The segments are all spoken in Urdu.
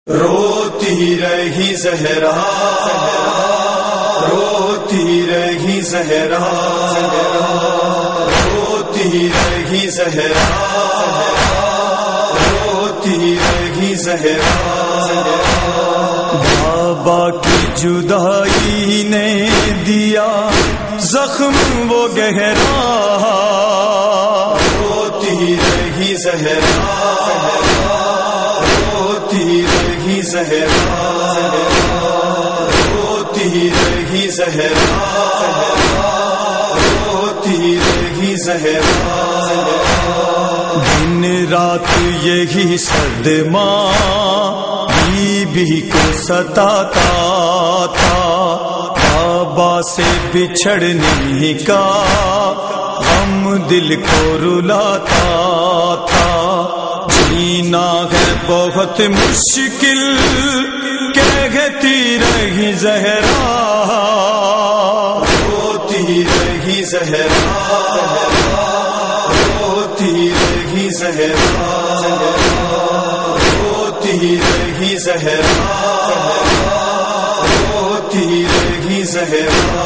روتی رہی زہرا، روتی رہی زہرا، روتی رہی زہرا، روتی رہی زہرا۔ بابا کی جدائی نے دیا زخم وہ گہرا، روتی رہی زہرا، روتی رہی زہرا، روتی رہی زہرا، روتی رہی زہرا۔ دن رات یہی صدمہ بی بی کو ستاتا تھا، بابا سے بچھڑنے کا غم دل کو رلاتا تھا۔ جینا ہے بہت مشکل کہتی رہی زہرا، روتی رہی زہرا، روتی رہی زہرا، روتی رہی زہرا، روتی رہی زہرا۔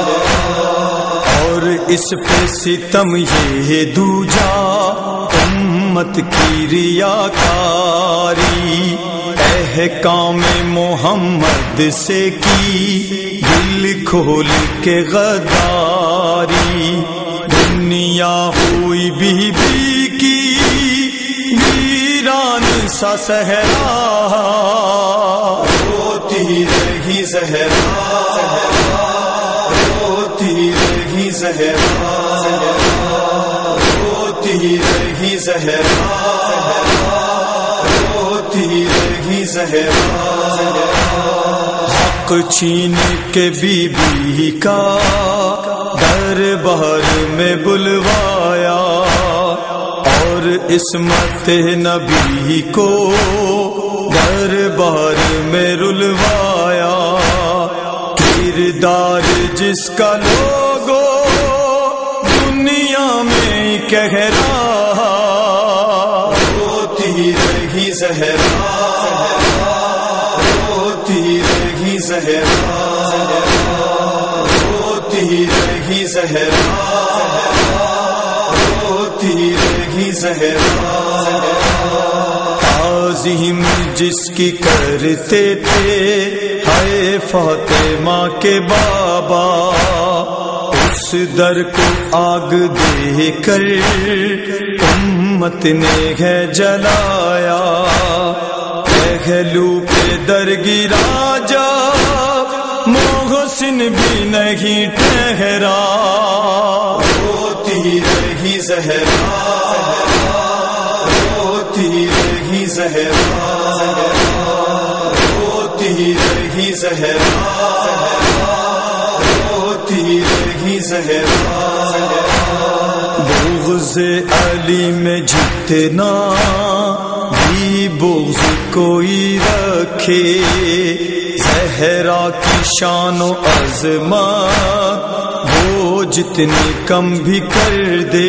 اور اس پہ ستم یہ دوجا امت کی ریاکاری، احکام محمد سے کی دل کھول کے غداری۔ دنیا ہوئی بی بی کی ویران سا صحرا، روتی رہی زہرا، روتی رہی زہرا، روتی رہی زہرا، روتی رہی زہرا۔ حق چھین کے بی بی کا دربار میں بلوایا، اور عصمت نبی کو دربار میں رلوایا۔ کردار جس کا لوگو دنیا میں کہہ رہا، روتی رہی زہرا، روتی رہی زہرا، روتی رہی زہرا، روتی رہی زہرا۔ تعظیم جس کی کرتے تھے ہائے فاطمہ کے بابا، اس در کو آگ دے کر امت نے ہے جلایا۔ پہلو پہ در گرا جا محسن بھی نہیں ٹھہرا، روتی رہی زہرا، روتی رہی زہرا، روتی رہی زہرا، روتی رہی زہرا۔ بغض علی میں جتنا بھی بغض کوئی رکھے، زہرا کی شان و عظمت وہ جتنی کم بھی کر دے،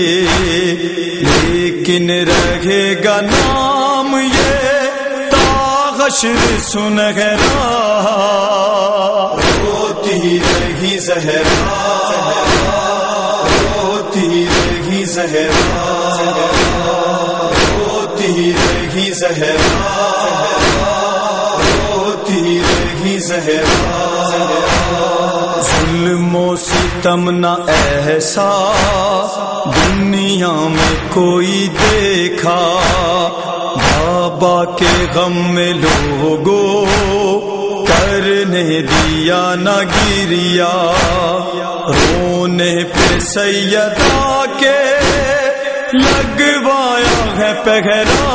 لیکن رہے گا نام یہ تا حشر سنہرا، روتی رہی زہرا، روتی رہی زہرا، روتی رہی زہرا، روتی رہی زہرا۔ ظلم و ستم نہ ایسا دنیا میں کوئی دیکھا، بابا کے غم میں لوگوں کرنے دیا نہ گریا، رونے پہ سیدہ کے لگوایا ہے پہرا،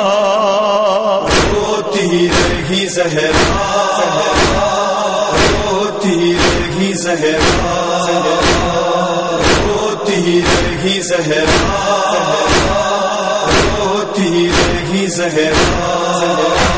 روتی رہی زہرا، روتی رہی زہرا، روتی رہی زہرا، روتی رہی زہرا۔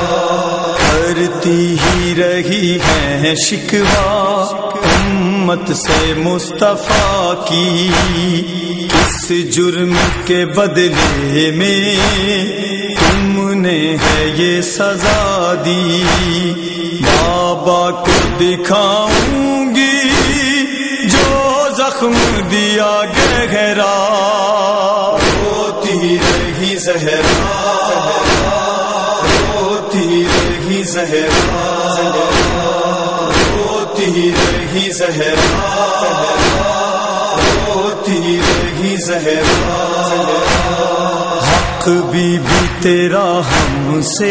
کرتی ہی رہی ہے شکوہ امت سے مصطفیٰ کی، کس جرم کے بدلے میں تم نے ہے یہ سزا دی، بابا کو دکھاؤں گی جو زخم دیا گہرا، روتی رہی زہرا، روتی رہی زہرا، روتی رہی زہرا، روتی رہی زہرا۔ حق بی تیرا ہم سے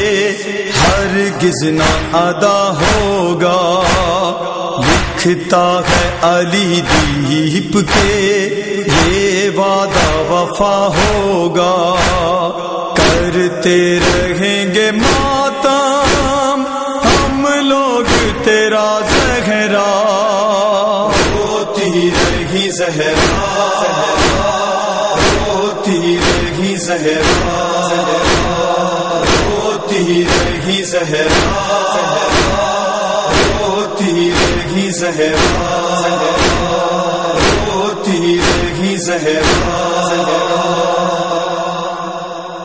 ہرگز نہ ادا ہوگا، لکھتا ہے علی دیپ کے یہ وعدہ وفا ہوگا، کرتے رہیں گے ماتم ہم لوگ تیرا زہرا، روتی رہی زہرا، روتی رہی زہرا، روتی رہی زہرا، روتی رہی زہرا، روتی رہی زہرا۔